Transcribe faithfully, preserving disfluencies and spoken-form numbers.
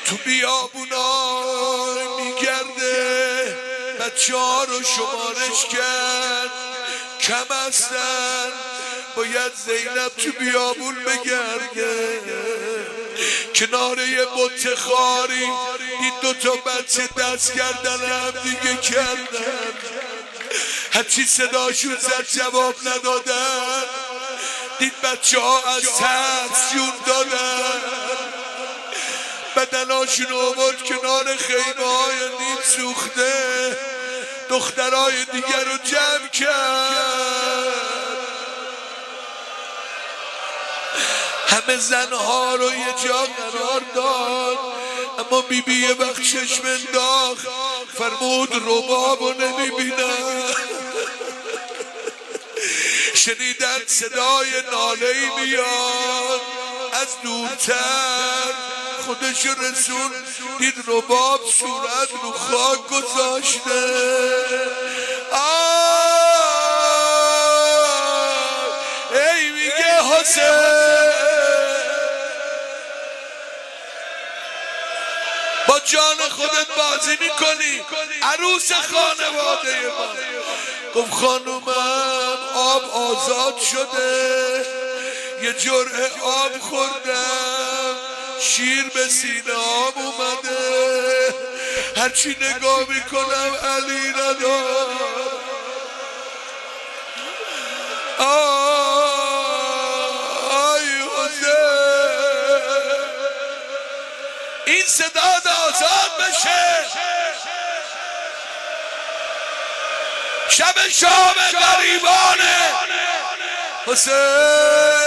تو بیابونا میگرده، بچه ها رو شمارش کرد، کم هستن، باید زینب تو بیابون بگرده. کنار یه بت خاری این دوتا بچه دست کردن هم دیگه کردن، هرچی صداشون زد جواب ندادن. دید بچه ها از ترس جون دادن، بدناشون آورد کنار خیمه های نیم سوخته، دخترای دیگر رو جمع کرد، همه زنها رو یه جا قرار داد. اما بی بی یه وقت چشم انداخت، فرمود رباب رو نمیبینم. شنیدن صدای ناله‌ای میاد از دورتر، خودش رسون، دید رباب صورت رو خاک گذاشته. ای میگه حسین با جان خودت بازی میکنی، عروس خانواده ما. گفت خانومم آب آزاد شده، یه جرعه آب خوردم، شیر به سینه آب اومده، هرچی نگاه میکنم علی ندار. آی حسین، این صدا آزاد بشه، شب شام غریبانه. حسین